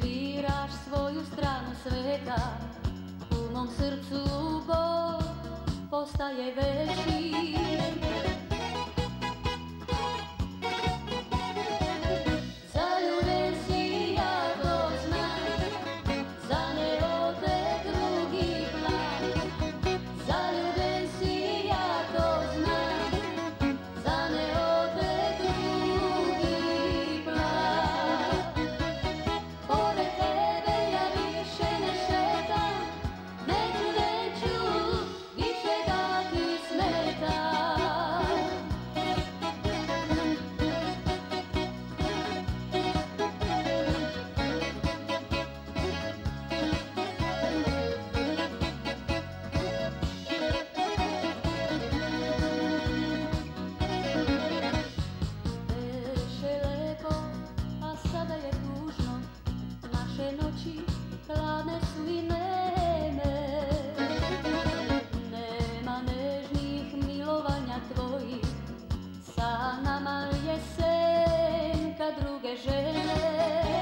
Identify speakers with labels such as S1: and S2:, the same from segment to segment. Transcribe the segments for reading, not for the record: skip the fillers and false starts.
S1: biraš svoju stranu sveta, u mom srcu bol postaje veći. Zaljubljen si, ja to znam, zaneo te drugi plan. Zaljubljen si, ja to znam, zaneo te drugi plan. Pored tebe ja više ne šetam, neću više da ti smetam. Beše lepo, a sada je tužno, naše noći hladne su i neme. Nema nežnih milovanja tvojih, sa nama je senka druge žene.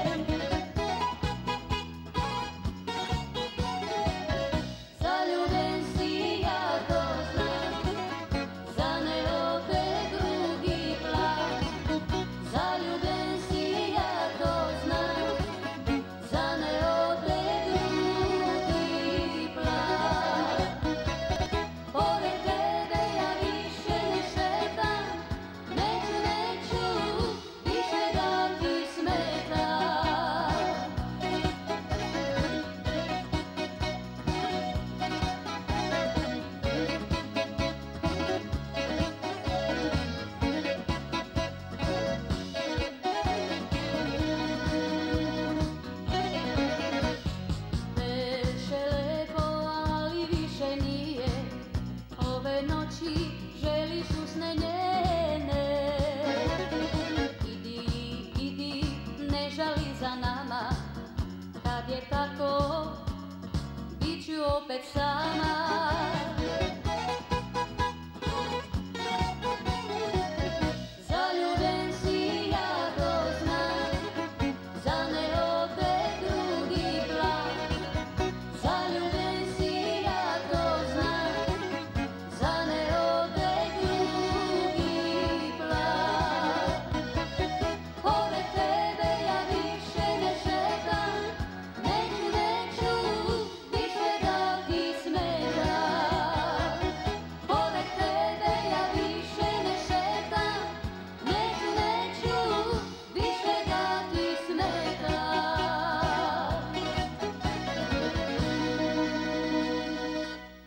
S1: Zaljubljen si, ja to znam, zaneo te drugi plan. Zaljubljen si, ja to znam, zaneo te drugi plan. Pored tebe ja više ne šetam, neću više da ti smetam. Beše lepo, ali više nije, ove noći želiš usne njene. Idi, ne žali za nama, kad je tako, bit ću opet sama.